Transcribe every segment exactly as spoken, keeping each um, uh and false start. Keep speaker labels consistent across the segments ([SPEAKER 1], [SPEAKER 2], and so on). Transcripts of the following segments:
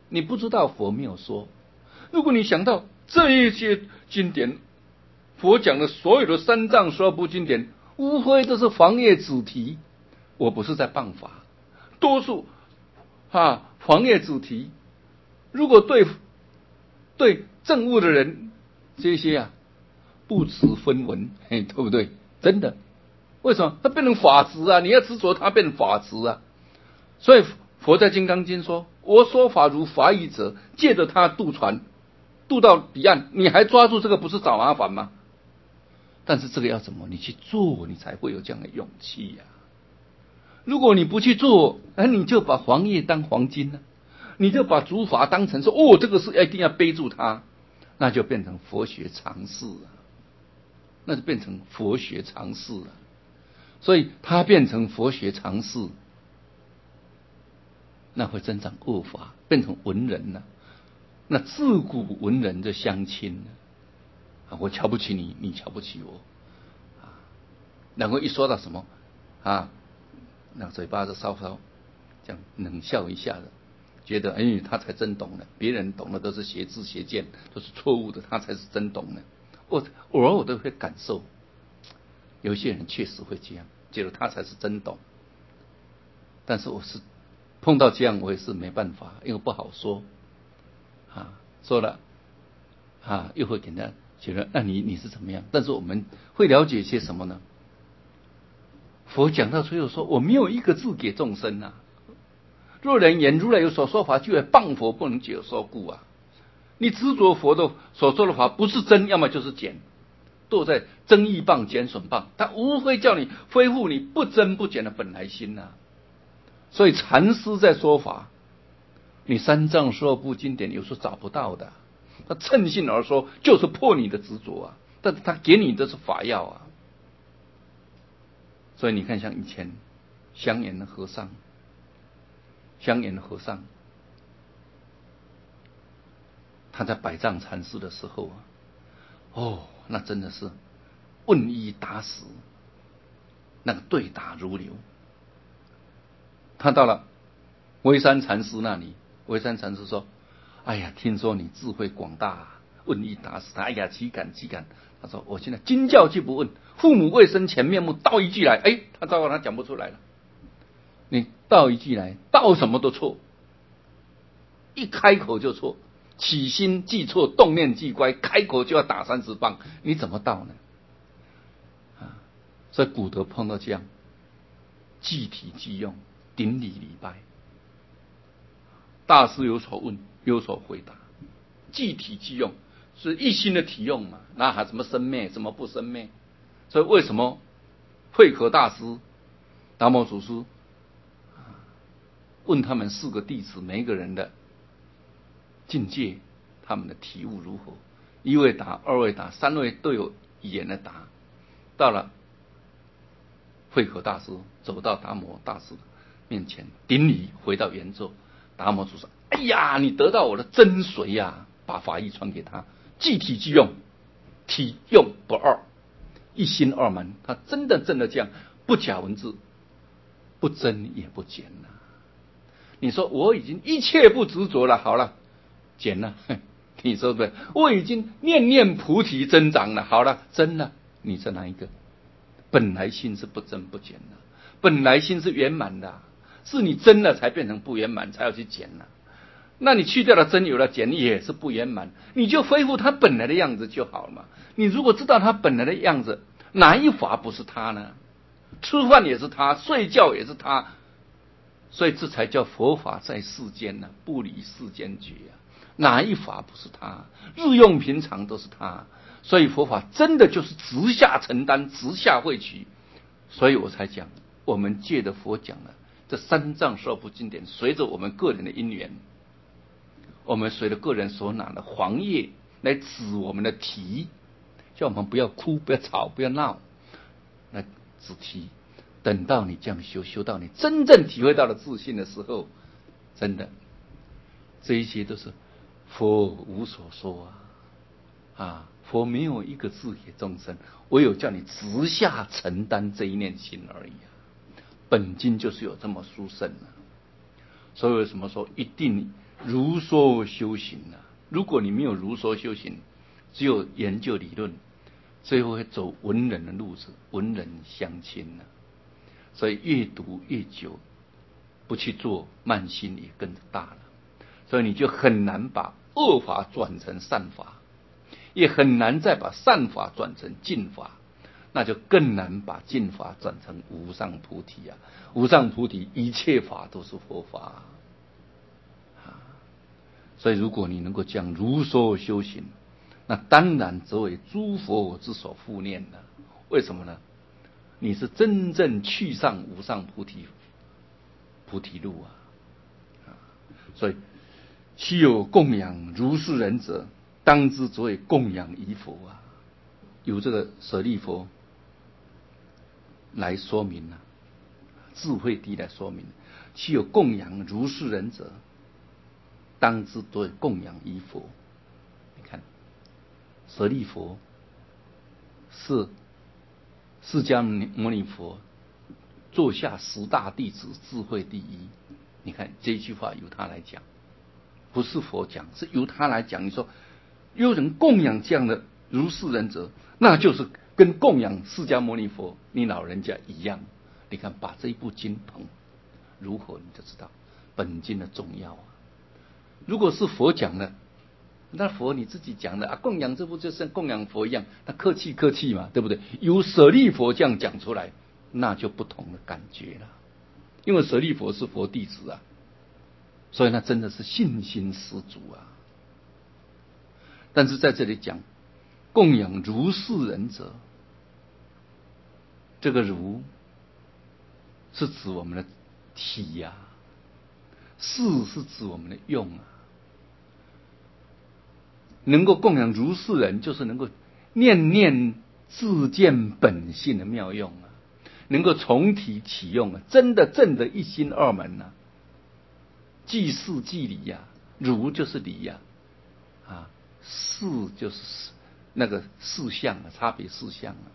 [SPEAKER 1] 你不知道佛没有说。如果你想到这一些经典，佛讲的所有的三藏十二部经典，无非都是黄叶子题。我不是在谤法，多数啊黄叶子题。如果对对证悟的人，这些啊不持分文，嘿，对不对？真的，为什么？它变成法执啊！你要执着它变成法执啊！所以佛在《金刚经》说：“我说法如法语者，借着它渡船，渡到彼岸。”你还抓住这个，不是找麻烦吗？但是这个要怎么？你去做，你才会有这样的勇气呀、啊。如果你不去做，哎，你就把黄叶当黄金了、啊，你就把诸法当成说，哦，这个是一定要背住它，那就变成佛学常识了，那就变成佛学常识了。所以它变成佛学常识，那会增长恶法，变成文人了、啊。那自古文人就相亲了啊，我瞧不起你，你瞧不起我啊。然后一说到什么啊，那嘴巴就稍稍这样冷笑一下的，觉得哎，他才真懂呢，别人懂的都是邪知邪见，都是错误的，他才是真懂呢。我偶尔我都会感受，有些人确实会这样，觉得他才是真懂。但是我是碰到这样，我也是没办法，因为不好说啊，说了啊，又会给人家觉得那你你是怎么样？但是我们会了解些什么呢？佛讲到最后说，我没有一个字给众生啊。若人言如来有所说法，就为谤佛，不能解说故啊。你执着佛的所说的法不是真，要么就是假，都在增益谤、减损谤，他无非叫你恢复你不增不减的本来心啊。所以禅师在说法，你三藏十二部经典有时候找不到的，他趁性而说，就是破你的执着啊。但是他给你的是法药啊。所以你看，像以前香严的和尚，香严的和尚，他在百丈禅师的时候啊，哦，那真的是问一答十，那个对答如流。他到了微山禅师那里，微山禅师说：“哎呀，听说你智慧广大，问一答十。”哎呀，岂敢岂敢！他说：“我现在经教既不问，父母未生前面目，道一句来。”哎，他糟糕，他讲不出来了。你道一句来，道什么都错，一开口就错，起心即错，动念即乖，开口就要打三十棒，你怎么道呢？啊，所以古德碰到这样，即体即用，顶礼礼拜。大师有所问，有所回答，即体即用，是一心的体用嘛？那还什么生灭，什么不生灭？所以为什么慧可大师、达摩祖师问他们四个弟子，每一个人的境界，他们的体悟如何？一位答，二位答，三位都有语言的答。到了慧可大师走到达摩大师面前顶礼，回到原座。达摩祖说：“哎呀，你得到我的真髓呀、啊！”把法义传给他，即体即用，体用不二，一心二门。他真的真的这样，不假文字，不增也不减了。你说我已经一切不执着了，好了，减了，你说对？我已经念念菩提增长了，好了，增了。你是哪一个？本来心是不增不减的，本来心是圆满的，是你增了才变成不圆满，才要去减了。那你去掉了增，有了减，也是不圆满，你就恢复它本来的样子就好了嘛。你如果知道它本来的样子，哪一法不是它呢？吃饭也是它，睡觉也是它。所以这才叫佛法在世间呢、啊，不离世间觉啊！哪一法不是他？日用平常都是他。所以佛法真的就是直下承担，直下汇取。所以我才讲，我们借的佛讲了这三藏十二部经典，随着我们个人的因缘，我们随着个人所拿的黄叶来指我们的题，叫我们不要哭，不要吵，不要闹，来指题。等到你这样修，修到你真正体会到了自信的时候，真的，这一些都是佛无所说啊！啊，佛没有一个字给众生，唯有叫你直下承担这一念心而已啊！本经就是有这么殊胜啊！所以为什么说一定如说修行啊。如果你没有如说修行，只有研究理论，最后会走文人的路子，文人相亲啊。所以越读越久，不去做，慢心也跟着大了。所以你就很难把恶法转成善法，也很难再把善法转成净法，那就更难把净法转成无上菩提啊！无上菩提，一切法都是佛法啊！所以，如果你能够将如说修行，那当然则为诸佛之所护念了。为什么呢？你是真正去上无上菩提菩提路啊！所以，其有供养如是人者，当知则为供养于佛啊！由这个舍利佛来说明啊，智慧地来说明，其有供养如是人者，当知则为供养于佛。你看，舍利佛是释迦牟尼佛座下十大弟子智慧第一。你看这句话由他来讲，不是佛讲，是由他来讲。你说有人供养这样的如是人者，那就是跟供养释迦牟尼佛你老人家一样。你看把这一部经捧如何，你就知道本经的重要啊。如果是佛讲的，那佛你自己讲的啊，供养这部就像供养佛一样，那客气客气嘛，对不对？由舍利佛这样讲出来，那就不同的感觉了。因为舍利佛是佛弟子啊，所以那真的是信心十足啊。但是在这里讲供养如是人者，这个如是指我们的体呀、啊，是是指我们的用啊。能够供养如是人，就是能够念念自见本性的妙用啊，能够从体起用啊，真的正的一心二门啊，即事即理呀、啊，如就是理呀、啊，啊，事就是那个事相啊，差别事相啊。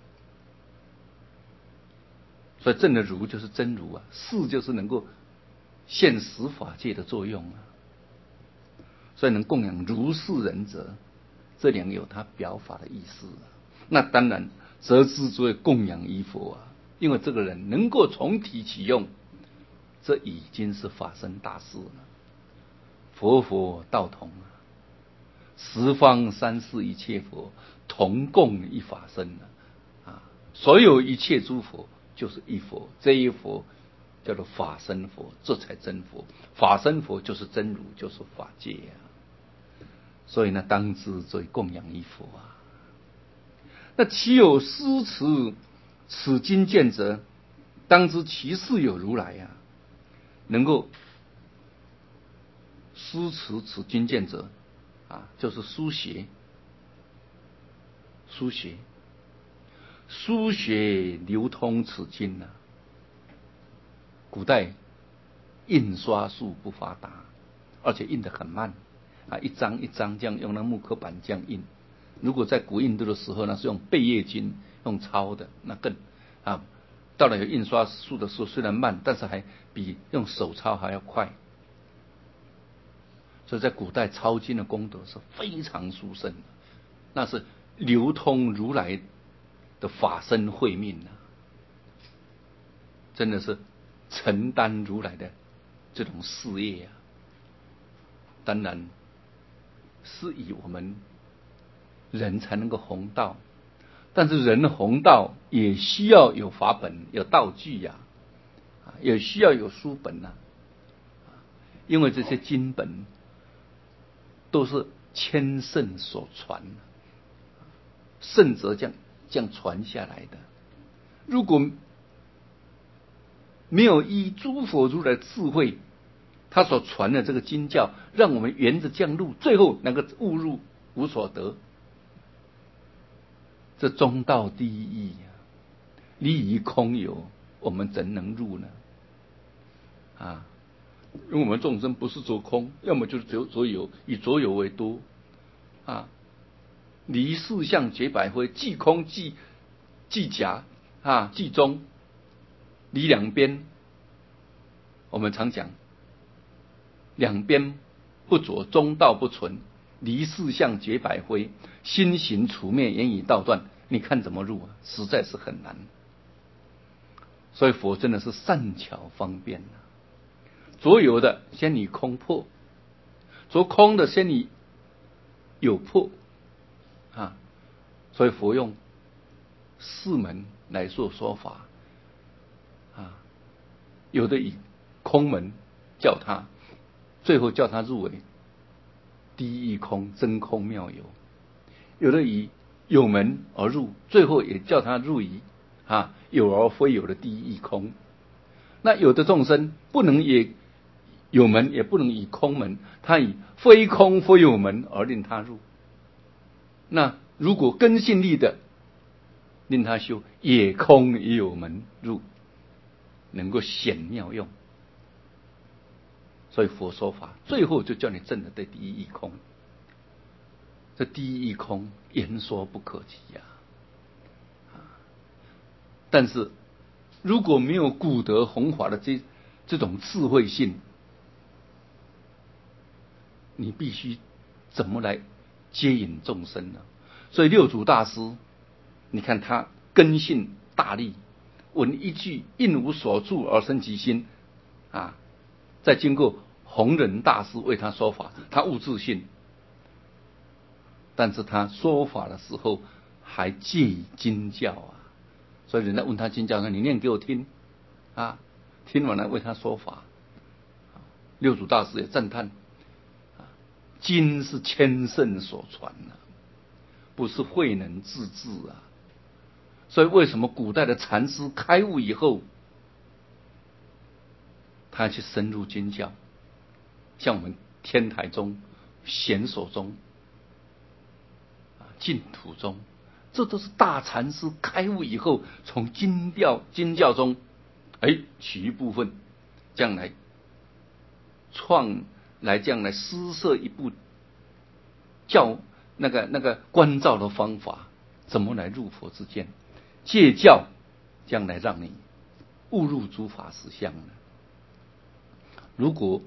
[SPEAKER 1] 所以正的如就是真如啊，事就是能够现实法界的作用啊。所以能供养如是人者，这两个有他表法的意思啊。那当然则之作为供养于佛啊，因为这个人能够从体起用，这已经是法身大事了。佛佛道同啊，十方三世一切佛同共一法身啊，啊，所有一切诸佛就是一佛，这一佛叫做法身佛，这才真佛。法身佛就是真如，就是法界啊。所以呢，当知作为供养于佛啊。那其有施持此经见者，当知其事有如来啊。能够施持此经见者啊，就是书写，书写，书写流通此经啊。古代印刷术不发达，而且印得很慢啊，一张一张这样用那木刻板这样印。如果在古印度的时候呢，是用贝叶经用抄的，那更啊，到了有印刷术的时候，虽然慢，但是还比用手抄还要快。所以在古代抄经的功德是非常殊胜的，那是流通如来的法身慧命啊，真的是承担如来的这种事业啊。当然是以我们人才能够弘道，但是人弘道也需要有法本、有道具呀、啊，也需要有书本呐、啊，因为这些经本都是千圣所传，圣者这样这样传下来的。如果没有依诸佛如来智慧，他所传的这个经教，让我们沿着这样路，最后能够误入无所得，这中道第一义啊，离于空有，我们怎能入呢？啊，因为我们众生不是着空，要么就是着着有，以着有为多啊。离四相绝百非，即空即即假啊，即中，离两边。我们常讲，两边不着，中道不存，离四相绝百非，心行处灭，言语道断。你看怎么入啊？实在是很难。所以佛真的是善巧方便啊，着有的先以空破，着空的先以有破啊。所以佛用四门来做说法啊，有的以空门叫他，最后叫他入为第一义空，真空妙有；有的以有门而入，最后也叫他入于啊有而非有的第一义空。那有的众生不能也有门，也不能以空门，他以非空非有门而令他入。那如果根性力的令他修也空也有门入，能够显妙用。所以佛说法最后就叫你证了对第一义空。这第一义空言说不可及呀、啊！但是如果没有古德弘法的这这种智慧性，你必须怎么来接引众生呢？所以六祖大师，你看他根性大利，闻一句应无所住而生其心啊！再经过弘忍大师为他说法，他悟自性，但是他说法的时候还借以经教啊。所以人家问他经教，说你念给我听啊，听完了为他说法。六祖大师也赞叹，经是千圣所传啊，不是慧能自制啊。所以为什么古代的禅师开悟以后，他去深入经教，像我们天台宗、显首宗、净土宗，这都是大禅师开悟以后，从经调经教中，哎，取一部分，将来创来将来施设一部教那个那个观照的方法，怎么来入佛之见？戒教将来让你悟入诸法实相呢？如果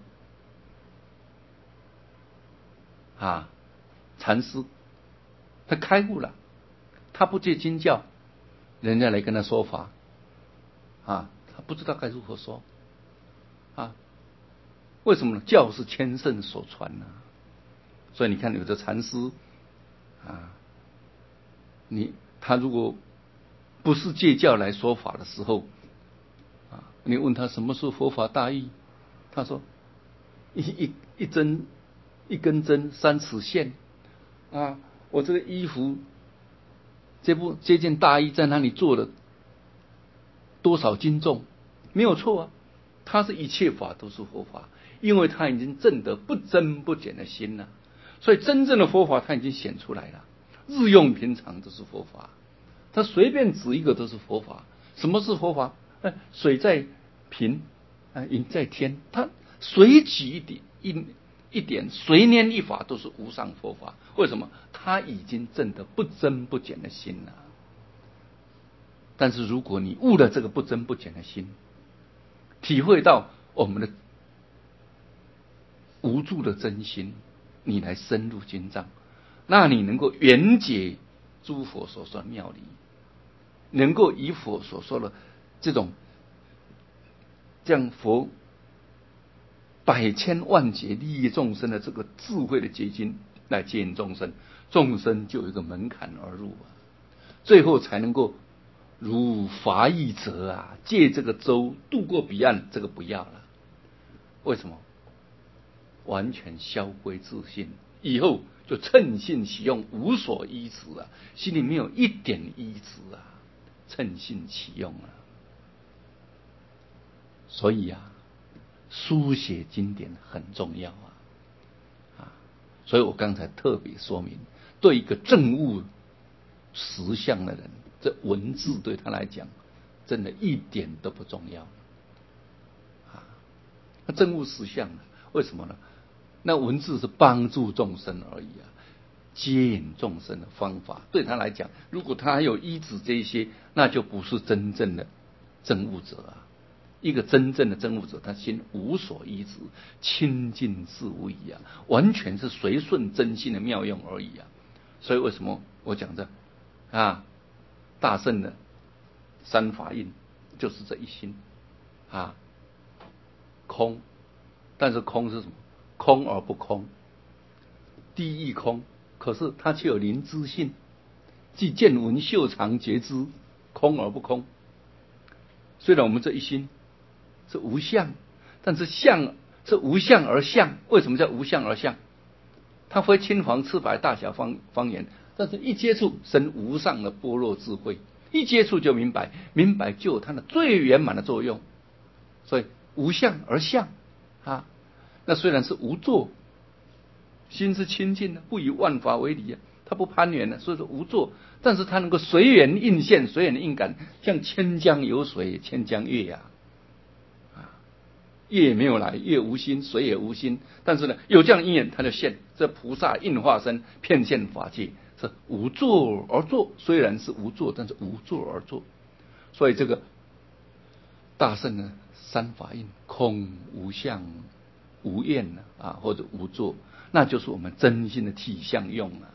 [SPEAKER 1] 啊，禅师他开悟了，他不借经教，人家来跟他说法啊，他不知道该如何说啊？为什么呢？教是千圣所传呢、啊？所以你看，有的禅师啊，你他如果不是借教来说法的时候啊，你问他什么是佛法大义，他说一一一针一根针三尺线啊，我这个衣服这部这件大衣在哪里做的，多少斤重，没有错啊。他是一切法都是佛法，因为他已经证得不增不减的心了，所以真正的佛法他已经显出来了。日用平常都是佛法，他随便指一个都是佛法。什么是佛法？哎，水在瓶，啊，云在天，他随举一点一一点，随念一法都是无上佛法。为什么？他已经证得不增不减的心了。但是如果你悟了这个不增不减的心，体会到我们的无助的真心，你来深入经藏，那你能够圆解诸佛所说的妙理，能够以佛所说的这种将佛百千万劫利益众生的这个智慧的结晶来接引众生，众生就有一个门槛而入啊，最后才能够如法义者啊，借这个舟渡过彼岸，这个不要了。为什么？完全消归自性，以后就趁性起用，无所依止啊，心里没有一点依止啊，趁性起用啊。所以啊，书写经典很重要啊，啊，所以我刚才特别说明，对一个证悟实相的人，这文字对他来讲，真的一点都不重要啊。他证悟实相，为什么呢？那文字是帮助众生而已啊，接引众生的方法，对他来讲，如果他还有依止这一些，那就不是真正的证悟者啊。 一个真正的真悟者，他心无所依止，清净自无疑啊，完全是随顺真心的妙用而已啊。所以为什么我讲的啊，大圣的三法印就是这一心啊，空，但是空是什么？空而不空，地亦空，可是它却有灵知性，即见闻嗅尝觉知，空而不空。虽然我们这一心是无相，但是相是无相而相。为什么叫无相而相？它非青黄赤白大小方方言，但是一接触生无上的般若智慧，一接触就明白，明白就有它的最圆满的作用。所以无相而相啊，那虽然是无作，心是清净的，不以万法为理啊，它不攀缘的，所以说无作，但是它能够随缘应现，随缘应感，像千江有水，千江月呀、啊，啊，月没有来，月无心，水也无心，但是呢，有这样因缘，它就现。这菩萨应化身，遍现法界，是无作而作。虽然是无作，但是无作而作。所以这个大圣呢，三法印，空、无相、无愿呢，啊，或者无作，那就是我们真心的体相用啊。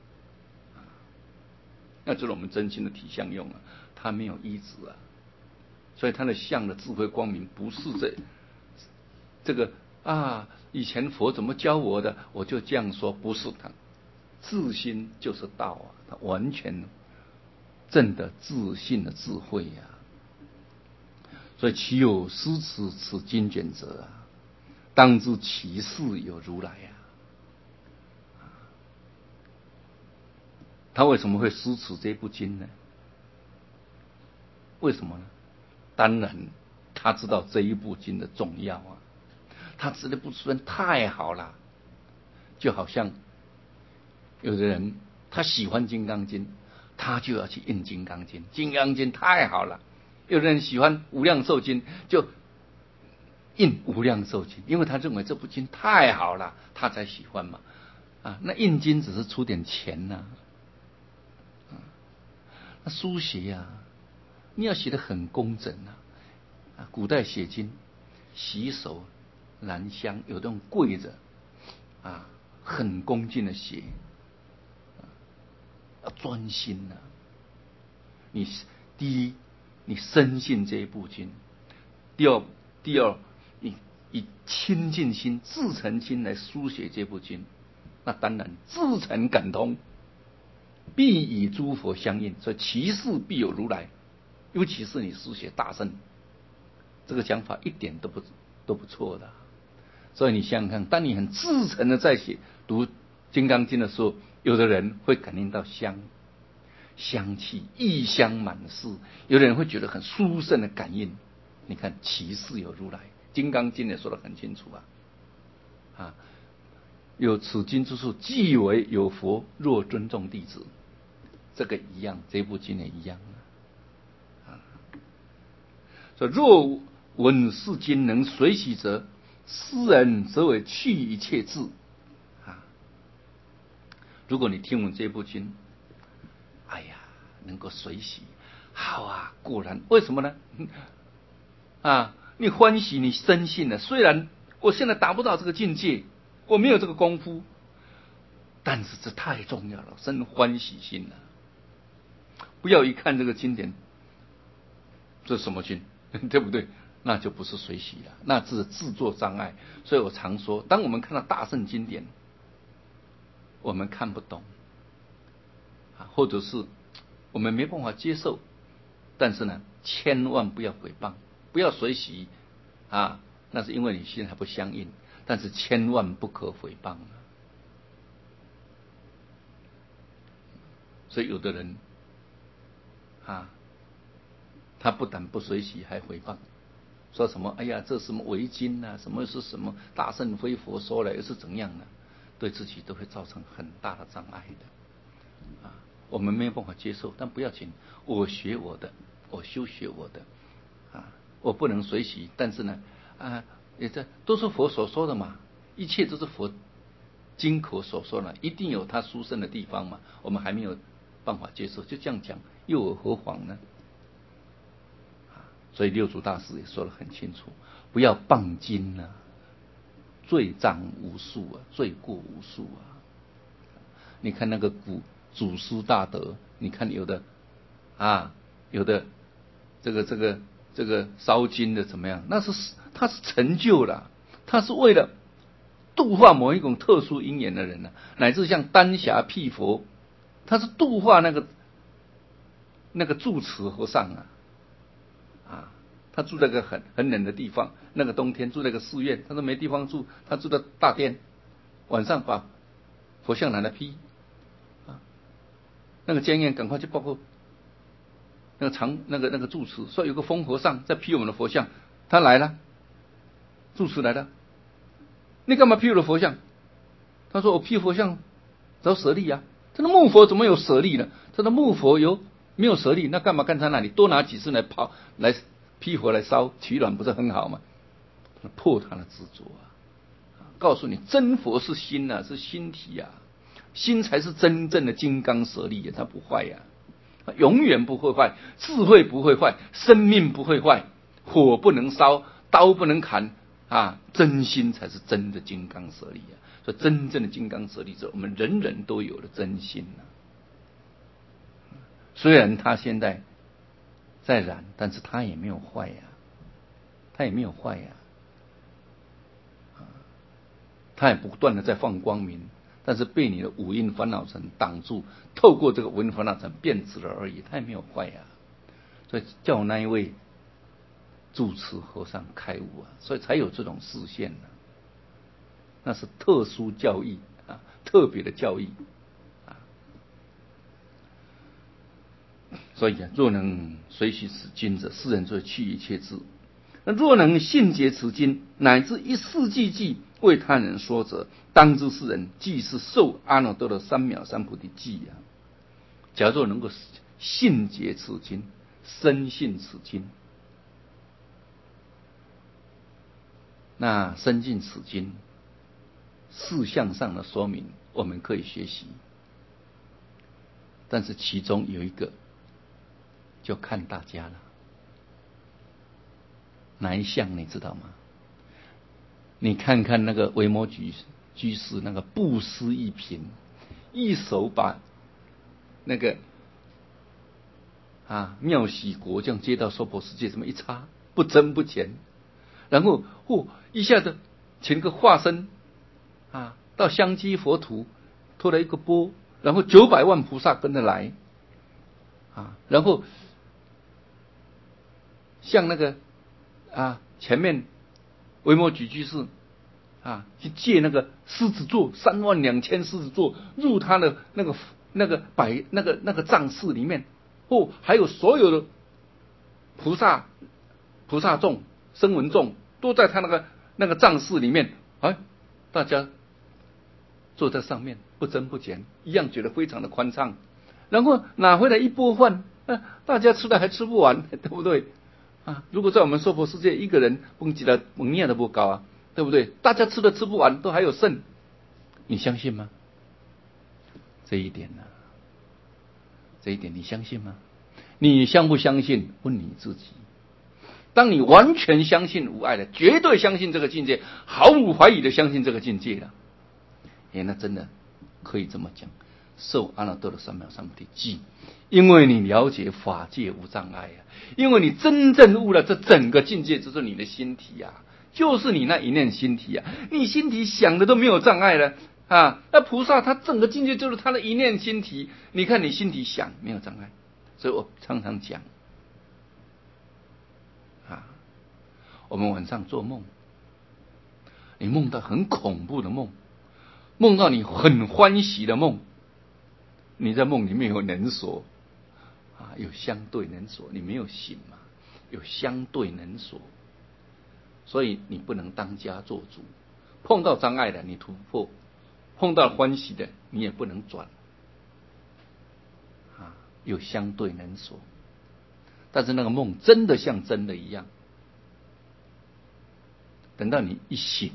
[SPEAKER 1] 那就是我们真心的体相用啊，它没有依止啊，所以它的相的智慧光明不是这这个啊，以前佛怎么教我的，我就这样说，不是他，自心就是道啊，他完全证得自信的智慧呀、啊。所以其有诗词此经卷者啊，当知其事有如来呀、啊。他为什么会诗词这部经呢？为什么呢？当然，他知道这一部经的重要啊。他指的部分太好了，就好像有的人他喜欢《金刚经》，他就要去印《金刚经》，《金刚经》太好了。有的人喜欢《无量寿经》，就印《无量寿经》，因为他认为这部经太好了，他才喜欢嘛。啊，那印经只是出点钱呐、啊，啊，那书写呀、啊，你要写得很工整啊。啊，古代写经，洗手。兰香有这种跪着啊，很恭敬的写，啊，要专心呐、啊。你第一，你深信这一部经；第二，第二，你以清净心、至诚心来书写这部经，那当然至诚感通，必与诸佛相应，所以其事必有如来。尤其是你书写大圣，这个讲法一点都不都不错的。所以你想想看，当你很至诚的在写读《金刚经》的时候，有的人会感应到香香气，异香满室；有的人会觉得很殊胜的感应。你看，其事有如来，《金刚经》也说得很清楚啊，啊，有此经之处，即为有佛若尊重弟子，这个一样，这部经也一样啊。说若闻是经能随喜者，斯人则为去一切智啊！如果你听闻这部经，哎呀，能够随喜，好啊，果然，为什么呢？啊，你欢喜，你深信了。虽然我现在达不到这个境界，我没有这个功夫，但是这太重要了，生欢喜心了。不要一看这个经典，这是什么经，对不对？那就不是随喜了，那是自作障碍。所以我常说，当我们看到大圣经典，我们看不懂，啊，或者是我们没办法接受，但是呢，千万不要诽谤，不要随喜啊，那是因为你心还不相应。但是千万不可诽谤啊。所以有的人啊，他不但不随喜，还诽谤。说什么？哎呀，这什么违经啊？什么是什么大圣非佛说了，又是怎样的？对自己都会造成很大的障碍的。啊，我们没有办法接受，但不要紧，我学我的，我修学我的。啊，我不能随喜，但是呢，啊，也这都是佛所说的嘛，一切都是佛经口所说的，一定有他殊胜的地方嘛。我们还没有办法接受，就这样讲，又有何妨呢？ 所以六祖大师也说得很清楚，不要谤经啊，罪障无数啊，罪过无数啊。你看那个古祖师大德，你看有的啊，有的这个这个这个烧经的怎么样？那是他是成就了，他是为了度化某一种特殊因缘的人呢、啊，乃至像丹霞辟佛，他是度化那个那个住持和尚啊，啊，他住在个很很冷的地方，那个冬天住在个寺院，他说没地方住，他住在大殿，晚上把佛像拿来劈。那个监院赶快就报告那个常那个那个住持，说有个疯和尚在劈我们的佛像，他来了，住持来了，你干嘛劈我的佛像？他说我劈佛像找舍利啊。他说木佛怎么有舍利呢？他说木佛有没有舍利？那干嘛干他那里多拿几次来泡来劈佛来烧取暖不是很好吗？破他的执着啊！告诉你，真佛是心啊，是心体啊。心才是真正的金刚舍利啊，它不坏呀、啊，永远不会坏，智慧不会坏，生命不会坏，火不能烧，刀不能砍啊，真心才是真的金刚舍利啊。所以真正的金刚舍利者，我们人人都有了真心啊。虽然他现在在染，但是他也没有坏呀、啊，他也没有坏呀、啊，他也不断的在放光明。但是被你的五阴烦恼尘挡住，透过这个五阴烦恼尘变质了而已，他也没有坏呀、啊。所以叫那一位住持和尚开悟啊，所以才有这种示现呢、啊。那是特殊教义啊，特别的教义啊。所以啊，若能随喜此经者，世人就去一切智。那若能信解此经，乃至一世纪纪为他人说者，当知世人即是受阿耨多罗三藐三菩提记啊！假若能够信解此经，深信此经，那深信此经事项上的说明，我们可以学习，但是其中有一个，就看大家了。哪一项你知道吗？你看看那个维摩诘居士那个布施一品，一手把那个啊妙喜国这样接到娑婆世界，这么一插，不增不减，然后哦一下子请个化身啊到香积佛土拖了一个钵，然后九百万菩萨跟着来啊，然后像那个啊前面维摩诘居士啊，去借那个狮子座三万两千狮子座入他的那个那个百那个那个藏室里面，哦，还有所有的菩萨菩萨众声闻众都在他那个那个藏室里面，哎，大家坐在上面不增不减，一样觉得非常的宽敞。然后拿回来一钵饭，啊，大家吃的还吃不完，对不对？啊，如果在我们娑婆世界，一个人蹦极了蒙念都不高啊，对不对？大家吃的吃不完，都还有剩，你相信吗？这一点呢、啊，这一点你相信吗？你相不相信？问你自己。当你完全相信无碍了，绝对相信这个境界，毫无怀疑的相信这个境界了，哎，那真的可以这么讲，受阿耨多罗三藐三菩提记，因为你了解法界无障碍啊，因为你真正悟了这整个境界，就是你的心体啊，就是你那一念心体啊，你心体想的都没有障碍了啊，那菩萨他整个境界就是他的一念心体，你看你心体想没有障碍，所以我常常讲啊，我们晚上做梦，你梦到很恐怖的梦，梦到你很欢喜的梦，你在梦里面有能所啊，有相对能所，你没有醒嘛，有相对能所，所以你不能当家做主，碰到障碍的你突破，碰到欢喜的你也不能转啊，有相对能所。但是那个梦真的像真的一样，等到你一醒，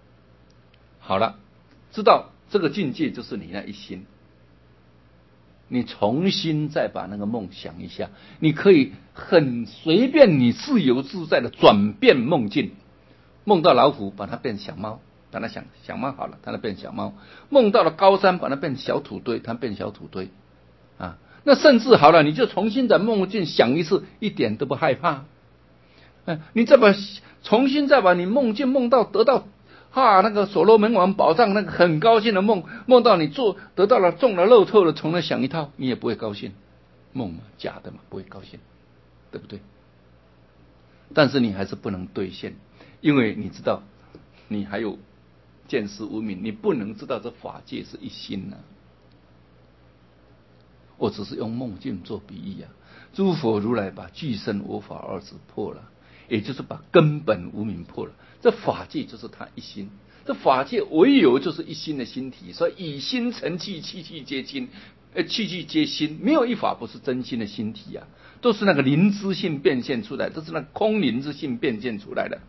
[SPEAKER 1] 好了，知道这个境界就是你那一心， 你重新再把那个梦想一下，你可以很随便，你自由自在的转变梦境。梦到老虎，把它变小猫，把它想小猫好了，把它变小猫。梦到了高山，把它变小土堆，它变小土堆。啊，那甚至好了，你就重新在梦境想一次，一点都不害怕。嗯，你再把重新再把你梦境梦到得到哈那个所罗门王宝藏那个很高兴的梦，梦到你做得到了中了乐透了，重来想一套，你也不会高兴。梦嘛，假的嘛，不会高兴，对不对？但是你还是不能兑现，因为你知道你还有见识无明，你不能知道这法界是一心啊。我只是用梦境做比喻啊。诸佛如来把具身我法二字破了，也就是把根本无明破了。这法界就是他一心，这法界唯有就是一心的心体，所以以心成器，器器皆心，呃，器器皆心，没有一法不是真心的心体啊，都是那个灵之性变现出来，都是那个空灵之性变现出来的。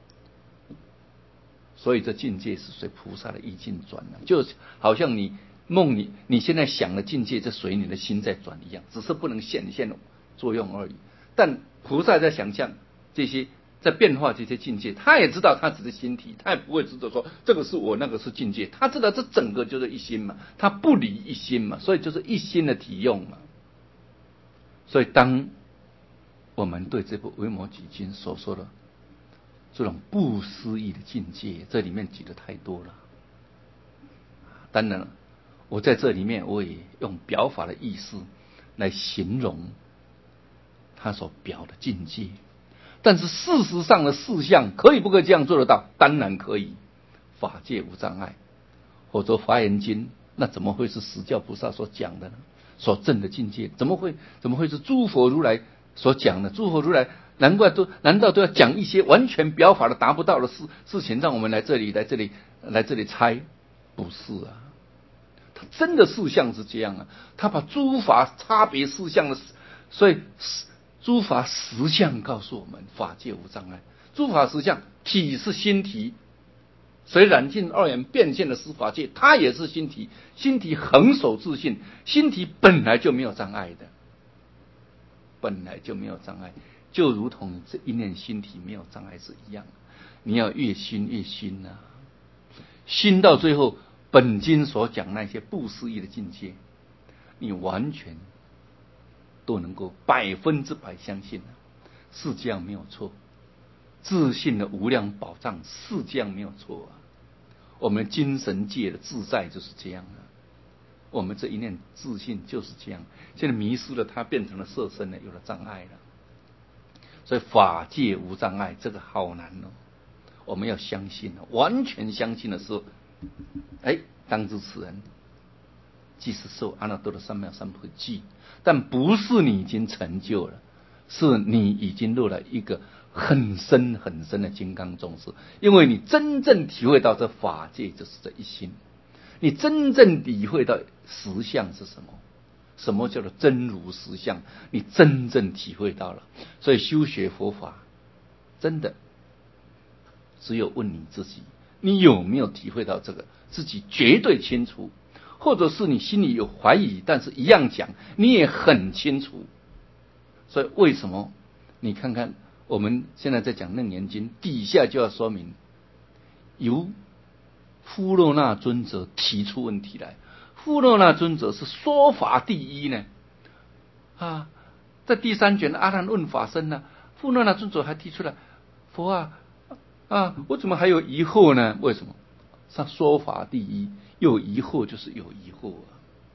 [SPEAKER 1] 所以这境界是随菩萨的意境转的，就好像你梦里你现在想的境界，这随你的心在转一样，只是不能显现作用而已。但菩萨在想象这些，在变化这些境界，他也知道他只是心体，他也不会知道说这个是我，那个是境界，他知道这整个就是一心嘛，他不离一心嘛，所以就是一心的体用嘛。所以当我们对这部《维摩诘经》所说的这种不思议的境界，这里面举的太多了。当然了，我在这里面我也用表法的意思来形容他所表的境界，但是事实上的事项可以不可以这样做得到？当然可以，法界无障碍。或者华严经，那怎么会是实教菩萨所讲的呢？所证的境界怎么会怎么会是诸佛如来所讲的？诸佛如来难怪都难道都要讲一些完全表法的达不到的事事情，让我们来这里来这里来这里猜？不是啊，他真的事项是这样啊，他把诸法差别事项的，所以诸法实相告诉我们，法界无障碍。诸法实相，体是心体，随染尽二元变现的是法界，它也是心体，心体恒守自性，心体本来就没有障碍的，本来就没有障碍，就如同这一念心体没有障碍是一样的。你要越心越心啊，心到最后，本经所讲那些不思议的境界，你完全都能够百分之百相信，是这样没有错。自信的无量宝藏是这样没有错啊。我们精神界的自在就是这样啊，我们这一念自信就是这样。现在迷失了，它变成了色身了，有了障碍了。所以法界无障碍，这个好难哦。我们要相信，完全相信的时候，哎，当知此人即是受阿耨多罗三藐三菩提，但不是你已经成就了，是你已经入了一个很深很深的金刚宗师，因为你真正体会到这法界就是这一心，你真正体会到实相是什么，什么叫做真如实相，你真正体会到了。所以修学佛法真的只有问你自己，你有没有体会到这个，自己绝对清楚，或者是你心里有怀疑，但是一样讲你也很清楚。所以为什么你看看我们现在在讲楞严经，底下就要说明由富罗那尊者提出问题来。富罗那尊者是说法第一呢啊，在第三卷阿难问法身呢，富罗那尊者还提出来，佛啊啊，我怎么还有疑惑呢？为什么？他说法第一，有疑惑就是有疑惑啊。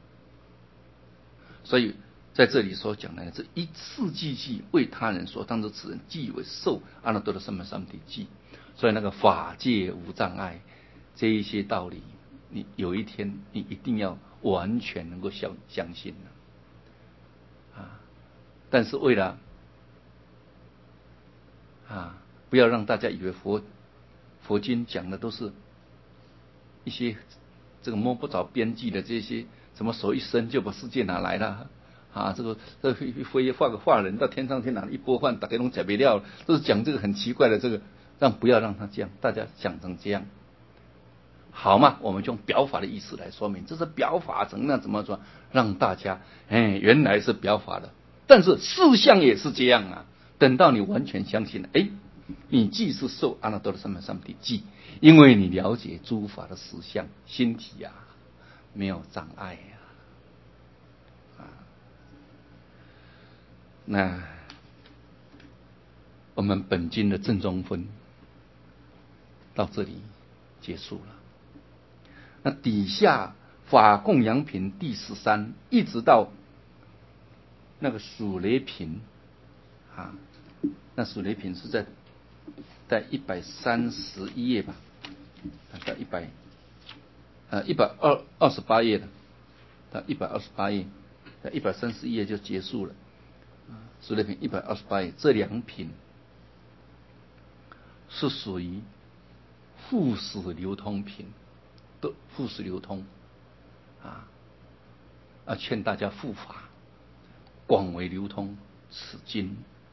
[SPEAKER 1] 所以在这里所讲的这一次记记为他人说，当作此人即为受阿耨多罗三藐三菩提记。所以那个法界无障碍这一些道理，你有一天你一定要完全能够相相信的啊！但是为了啊，不要让大家以为佛佛经讲的都是一些这个摸不着边际的这些，什么手一伸就把世界拿来了啊！这个这飞画个画人到天上天哪一播放，大家都讲不了，都是讲这个很奇怪的这个，让不要让他这样，大家想成这样。 好嘛，我们就用表法的意思来说明，这是表法怎么样怎么说，让大家哎原来是表法的，但是事项也是这样啊。等到你完全相信了，哎，你既是受阿耨多罗三藐三菩提记，因为你了解诸法的实相，心体啊没有障碍呀、啊。啊，那我们本经的正中分到这里结束了。那底下法供养品第十三，一直到那个数雷品啊，那数雷品是在在一百三十一页吧，到一百呃一百二二十八页的，到一百二十八页，在一百三十一页就结束了。数雷品一百二十八页，这两品是属于复始流通品的复始流通啊，啊，劝大家护法，广为流通此经。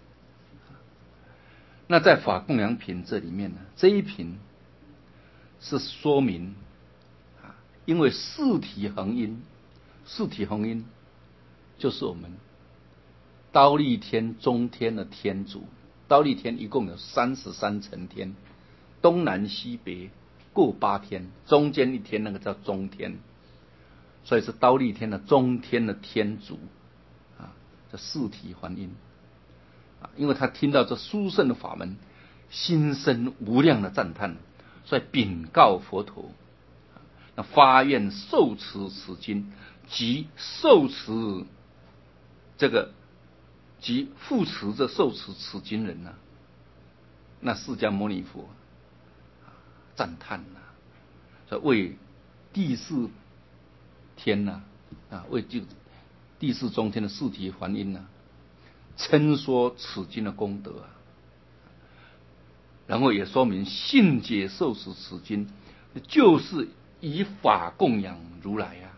[SPEAKER 1] 那在法供养品这里面呢，这一品是说明啊，因为四体恒因，四体恒因就是我们忉利天中天的天主，忉利天一共有三十三层天，东南西北各八天，中间一天那个叫中天，所以是忉利天的中天的天主啊，这四体还因啊，因为他听到这殊胜的法门，心生无量的赞叹，所以禀告佛陀，那发愿受持此经，即受持这个即护持这受持此经人呢、啊，那释迦牟尼佛赞叹呐、啊，所以为第四天呐 啊, 啊，为就第四中天的四体还因呐、啊，称说此经的功德啊，然后也说明信解受持此经，就是以法供养如来啊。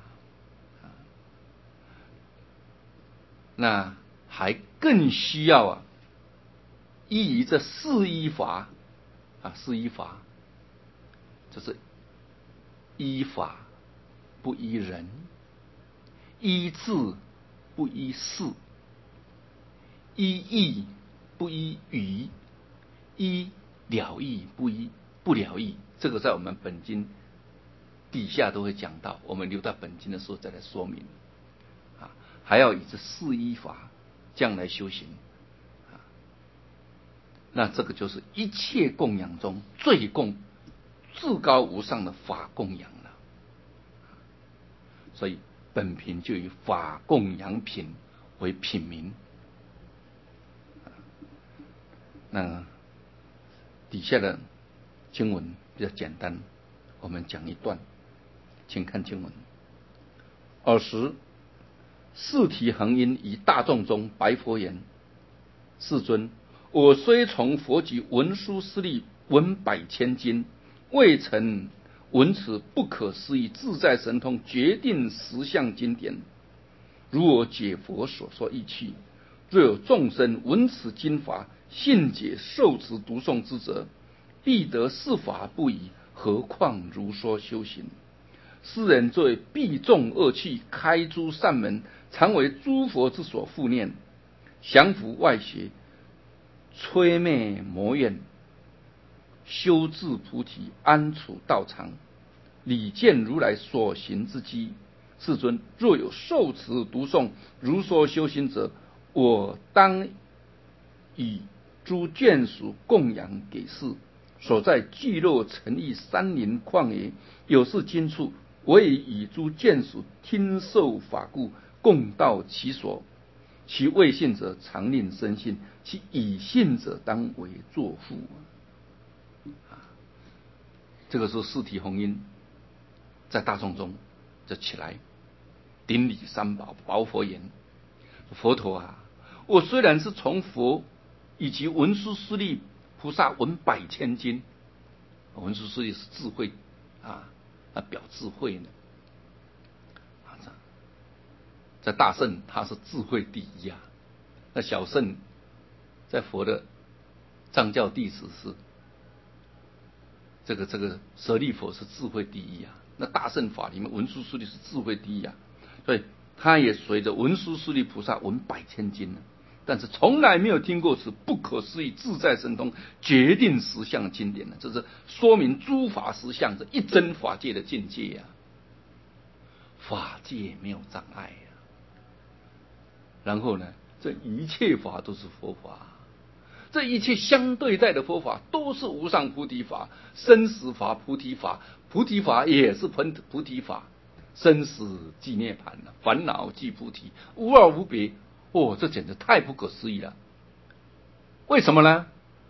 [SPEAKER 1] 那还更需要啊，依于这四依法啊，四依法就是依法不依人，依智不依事，依义不依语，依了义不依不了义。这个在我们本经底下都会讲到，我们留到本经的时候再来说明啊。还要以这四依法将来修行啊，那这个就是一切供养中最供至高无上的法供养了。所以本品就以法供养品为品名。那底下的经文比较简单，我们讲一段，请看经文。尔时四体恒因于大众中白佛言：世尊，我虽从佛及文殊师利闻百千经，未曾闻此不可思议自在神通决定实相经典。如我解佛所说义趣，若有众生闻此经法，信解受持读诵之者，必得是法不已，何况如说修行？斯人作为必众恶趣，开诸善门，常为诸佛之所护念，降伏外邪，摧灭魔怨，修治菩提，安处道场，理见如来所行之机。世尊，若有受持读诵如说修行者，我当以诸眷属供养给世。所在聚落城邑山林旷野，有是经处，我也以诸眷属听受法故，共到其所。其未信者常令生信，其已信者当为作父。这个时候四体弘音在大众中就起来顶礼三宝，宝佛言：佛陀啊，我虽然是从佛以及文殊师利菩萨闻百千经，文殊师利是智慧啊，他表智慧呢。在大圣他是智慧第一啊，那小圣在佛的藏教弟子是这个这个舍利佛是智慧第一啊，那大乘法里面文殊师利是智慧第一啊，所以他也随着文殊师利菩萨闻百千经了，但是从来没有听过此不可思议自在神通决定实相的经典呢，这是说明诸法实相这一真法界的境界啊，法界没有障碍啊。然后呢，这一切法都是佛法，这一切相对待的佛法都是无上菩提法、生死法、菩提法，菩提法也是菩提法，生死即涅槃了，烦恼即菩提，无二无别。哦，这简直太不可思议了。为什么呢？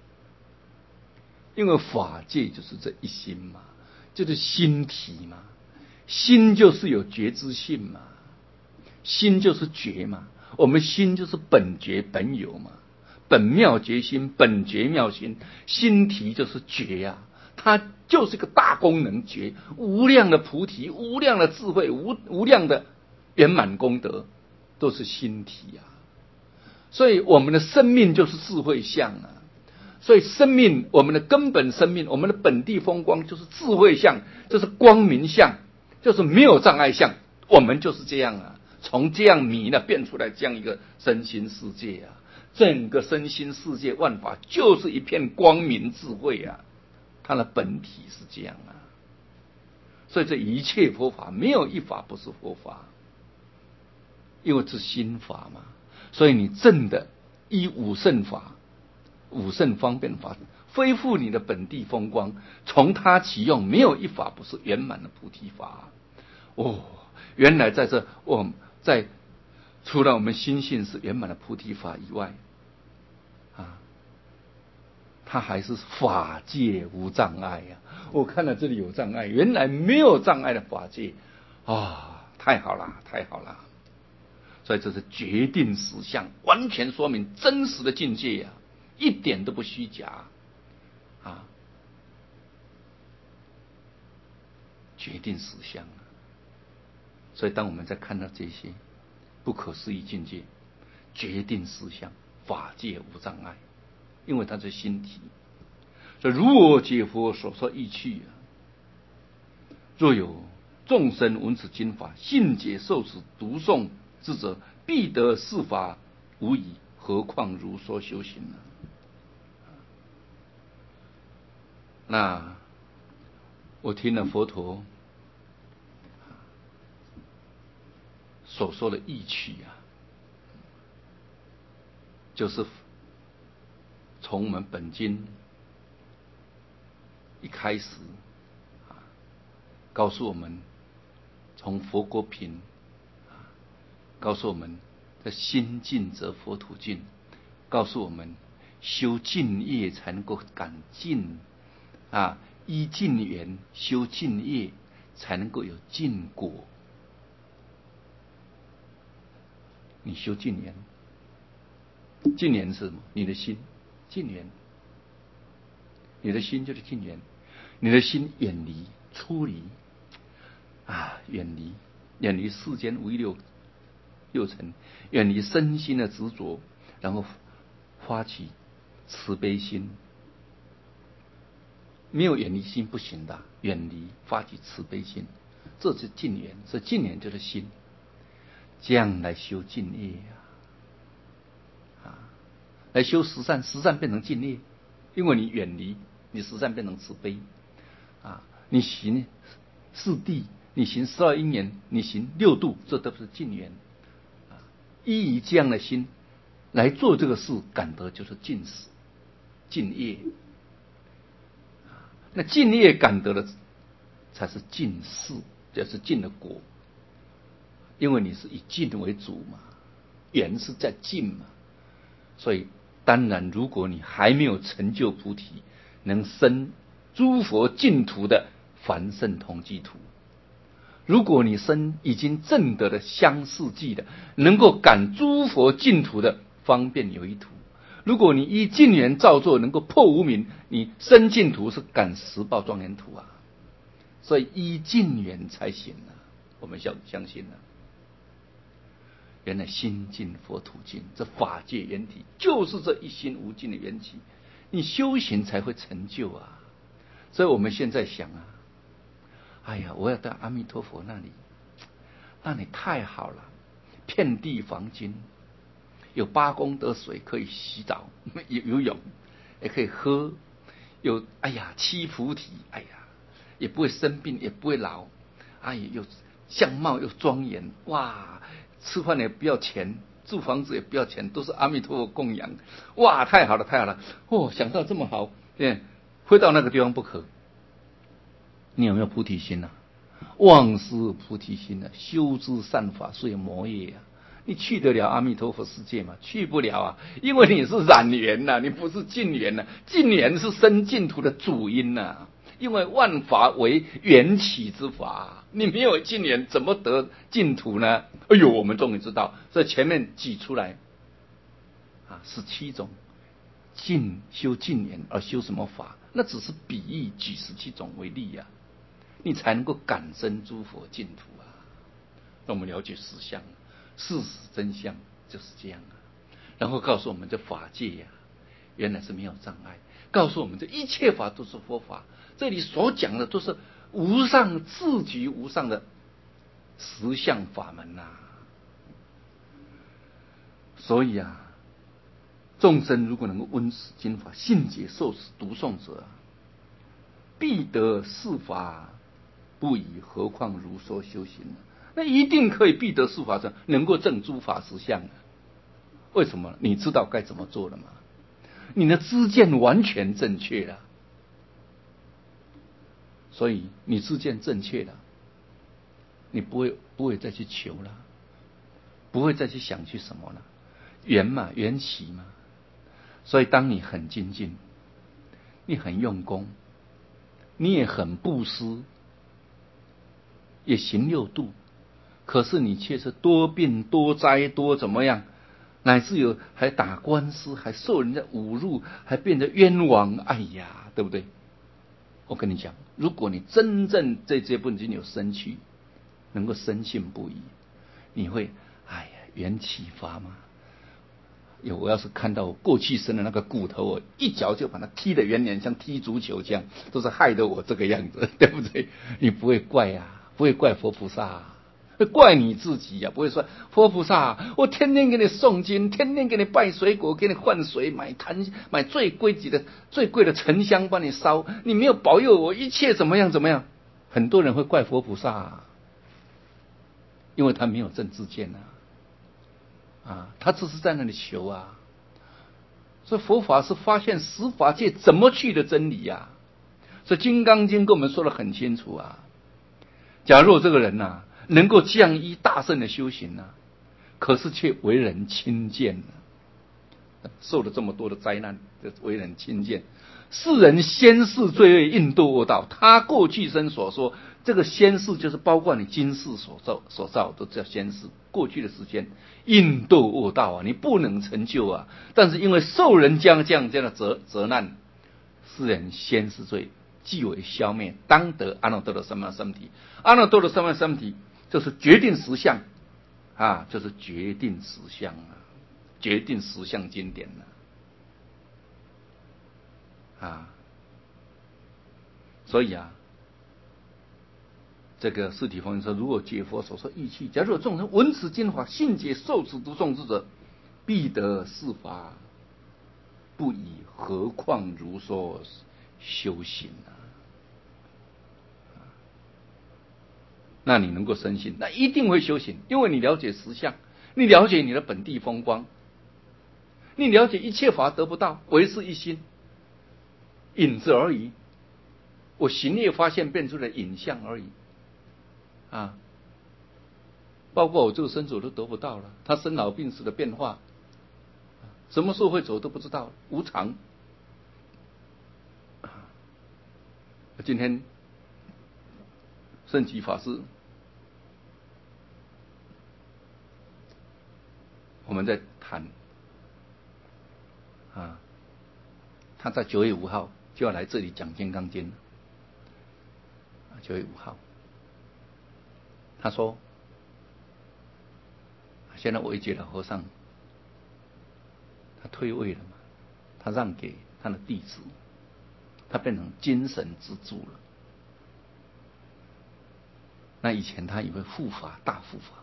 [SPEAKER 1] 因为法界就是这一心嘛，就是心体嘛，心就是有觉知性嘛，心就是觉嘛，我们心就是本觉本有嘛，本妙觉心，本觉妙心，心体就是觉呀、啊，它就是个大功能觉，无量的菩提，无量的智慧，无无量的圆满功德，都是心体呀、啊。所以我们的生命就是智慧相啊，所以生命，我们的根本生命，我们的本地风光就是智慧相，就是光明相，就是没有障碍相，我们就是这样啊，从这样迷呢变出来这样一个身心世界啊，整个身心世界万法就是一片光明智慧啊，它的本体是这样啊，所以这一切佛法没有一法不是佛法，因为是心法嘛，所以你证的依五圣法、五圣方便法恢复你的本地风光，从它起用，没有一法不是圆满的菩提法。哦，原来在这我们在除了我们心性是圆满的菩提法以外，啊，它还是法界无障碍呀、啊！我看到这里有障碍，原来没有障碍的法界啊，太好了，太好了！所以这是决定实相，完全说明真实的境界呀、啊，一点都不虚假啊！决定实相啊！所以当我们在看到这些不可思议境界，决定实相，法界无障碍，因为它是心体。所以如我解佛所说意趣啊，若有众生闻此经法，信解受持读诵之者，必得是法无疑，何况如说修行呢？那我听了佛陀所说的意趣啊，就是从我们本经一开始啊，告诉我们从佛国品啊，告诉我们的心净则佛土净，告诉我们修净业才能够感净啊，依净缘修净业才能够有净果。你修净缘，净缘是什么？你的心净缘，你的心就是净缘，你的心远离出离啊，远离远离世间五欲六六尘，远离身心的执着，然后发起慈悲心。没有远离心不行的，远离发起慈悲心，这是净缘，是净缘就是心，这样来修净业啊，啊，来修十善，十善变成净业，因为你远离，你十善变成慈悲啊，你行四谛，你行十二因缘，你行六度，这都是净缘啊，依以这样的心来做这个事，感得就是净死净业。那净业感得的才是净事，就是净的果，因为你是以净为主嘛，缘是在净嘛，所以当然如果你还没有成就菩提，能生诸佛净土的凡圣同居土，如果你生已经证得的相似记的，能够感诸佛净土的方便有一土，如果你依净缘造作能够破无明，你生净土是感十报庄严土啊，所以依净缘才行啊，我们相相信啊，原来心净佛土净，这法界缘体就是这一心无尽的缘起，你修行才会成就啊， 所以我们现在想啊，哎呀，我要到阿弥陀佛那里，那里太好了，遍地黄金，有八功德水可以洗澡、游游泳，也可以喝，有哎呀七菩提，哎呀也不会生病，也不会老，哎呀又相貌又庄严，哇，吃饭也不要钱，住房子也不要钱，都是阿弥陀佛供养，哇，太好了太好了，哦，想到这么好，对，非到那个地方不可。你有没有菩提心啊？忘失菩提心啊，修之善法遂魔业啊！你去得了阿弥陀佛世界吗？去不了啊，因为你是染缘呐、啊，你不是净缘呐、啊。净缘是生净土的主因呐、啊，因为万法为缘起之法，你没有净缘，怎么得净土呢？哎呦，我们终于知道，所以前面举出来啊，十七种净修净缘而修什么法？那只是比喻，举十七种为例呀、啊。你才能够感生诸佛净土啊！让我们了解实相，事实真相就是这样啊。然后告诉我们这法界呀、啊，原来是没有障碍。告诉我们这一切法都是佛法，这里所讲的都是无上至极无上的实相法门呐、啊。所以啊，众生如果能够闻此经法，信解受持读诵者，必得是法。不以何况如说修行呢？那一定可以必得是法者，能够证诸法实相啊！为什么？你知道该怎么做了吗？你的知见完全正确了，所以你知见正确了，你不会不会再去求了，不会再去想去什么了，缘嘛，缘起嘛。所以当你很精进，你很用功，你也很布施。也行六度，可是你却是多病多灾多怎么样，乃至有还打官司，还受人家侮辱，还变得冤枉，哎呀，对不对？我跟你讲，如果你真正对这部经有生趣，能够深信不疑，你会哎呀缘起法吗？有我要是看到我过去生的那个骨头，我一脚就把它踢得圆圆，像踢足球这样，都是害得我这个样子，对不对？你不会怪啊。不会怪佛菩萨、啊，会怪你自己呀、啊！不会说佛菩萨、啊，我天天给你诵经，天天给你拜水果，给你换水，买檀买最贵级的、最贵的沉香帮你烧，你没有保佑我，一切怎么样怎么样？很多人会怪佛菩萨、啊，因为他没有正知见啊，啊，他只是在那里求啊。所以佛法是发现十法界怎么去的真理呀、啊。所以《金刚经》跟我们说得很清楚啊。假若这个人呐、啊，能够降依大圣的修行呐、啊，可是却为人轻贱了，受了这么多的灾难，为人轻贱。世人先世罪恶应堕恶道，他过去生所说，这个先世就是包括你今世所造所造都叫先世。过去的时间应堕恶道啊，你不能成就啊。但是因为受人将这样这样的责责难，世人先世罪即为消灭，当得阿耨多罗三藐三菩提。阿耨多罗三藐三菩提就是决定实相啊，就是决定实相啊，决定实相经典啊。啊，所以啊，这个释体佛说，如果解佛所说义气，假如有众生闻此经法，信解受持读诵之者，必得是法，不以何况如说修行啊。那你能够深信，那一定会修行，因为你了解实相，你了解你的本地风光，你了解一切法得不到，唯是一心，影子而已。我行业发现变出的影像而已啊，包括我这个身走都得不到了，他生老病死的变化，什么时候会走都不知道，无常。今天圣极法师，我们在谈啊，他在九月五号就要来这里讲《金刚经》。九月五号，他说：“现在维觉的和尚，他退位了嘛，他让给他的弟子。 他变成精神支柱了。那以前他以为护法大护法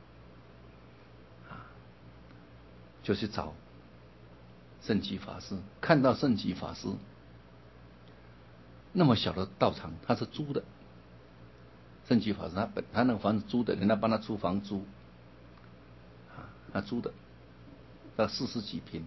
[SPEAKER 1] 啊，就去找圣极法师，看到圣极法师那么小的道场，他是租的。圣极法师他本他那个房子租的，人家帮他出房租啊，他租的，到四十几平。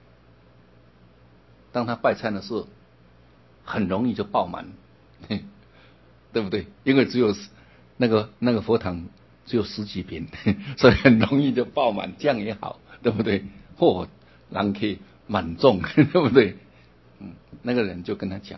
[SPEAKER 1] 当他拜忏的时候，很容易就爆满，对不对？因为只有那个那个佛堂只有十几平，所以很容易就爆满，这样也好，对不对？嚯、哦，人可以满众，对不对？嗯，那个人就跟他讲，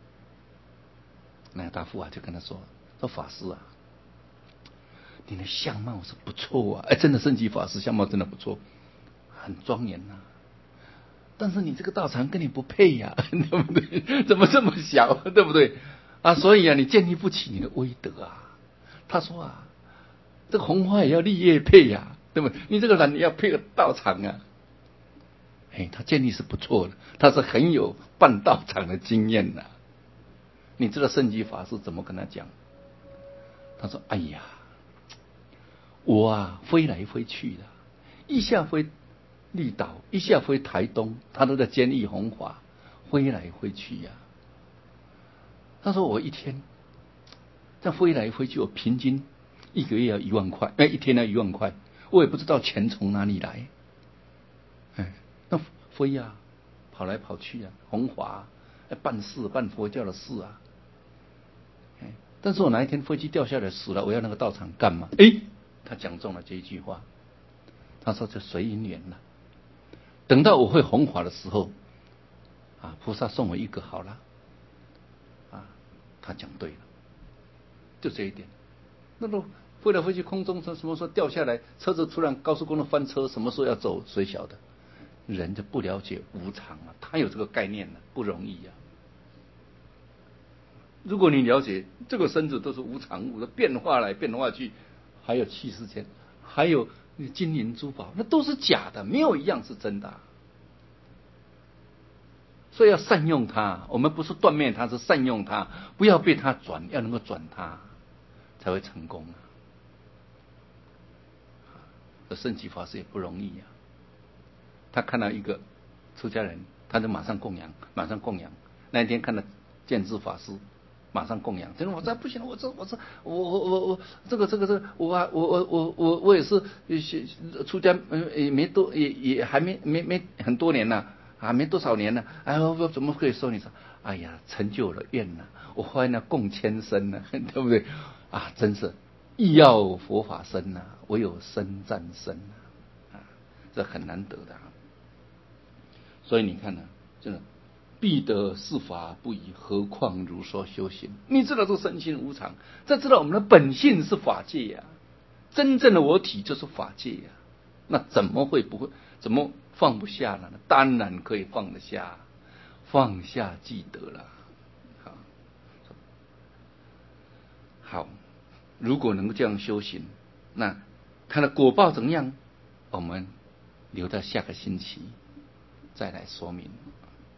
[SPEAKER 1] 那个大富啊就跟他说：“说法师啊，你的相貌是不错啊，哎，真的圣极法师相貌真的不错，很庄严呐、啊。但是你这个道场跟你不配呀、啊，对不对？怎么这么小，对不对？啊，所以啊，你建立不起你的威德啊。”他说啊，这个红花也要立业配呀、啊，对不对？你这个人你要配个道场啊。哎，他建立是不错的，他是很有办道场的经验的、啊。你知道圣极法师怎么跟他讲？他说：“哎呀，我啊飞来飞去的，一下飞绿岛，一下飞台东，他都在监狱弘法，飞来飞去呀、啊。他说我一天这样飞来飞去，我平均一个月要一万块，哎，一天要一万块，我也不知道钱从哪里来。哎，那飞呀、啊，跑来跑去啊，弘法、啊，办事办佛教的事啊。哎，但是我哪一天飞机掉下来死了，我要那个道场干嘛？哎，他讲中了这一句话。他说这随因缘了。等到我会弘法的时候，啊，菩萨送我一个好了。啊，他讲对了，就这一点。那都飞来飞去空中，什么时候掉下来？车子突然高速公路翻车，什么时候要走？谁晓得？人就不了解无常啊，他有这个概念呢、啊，不容易啊。如果你了解这个身子都是无常物的，变化来变化去，还有气世间，还有金银珠宝，那都是假的，没有一样是真的、啊。所以要善用它，我们不是断灭它，是善用它，不要被它转，要能够转它，才会成功啊。这圣极法师也不容易啊。他看到一个出家人，他就马上供养，马上供养。那一天看到建智法师，马上供养。真的，我这不行了，我这我这我我我我这个这个这个，我啊我我我我我也是出家，也没多也也还没没没很多年了。啊，没多少年了，哎，我怎么可以收你说？哎呀，成就了愿了，我发现了共千生了，对不对？啊，真是亦要佛法身呐、啊，唯有身战身啊，啊，这很难得的、啊。所以你看呢、啊，真的必得是法不移，何况如说修行？你知道这身心无常，再知道我们的本性是法界呀、啊，真正的我体就是法界呀、啊，那怎么会不会？怎么放不下呢？当然可以放得下，放下即得了。好，好，如果能够这样修行，那它的果报怎么样？我们留到下个星期再来说明。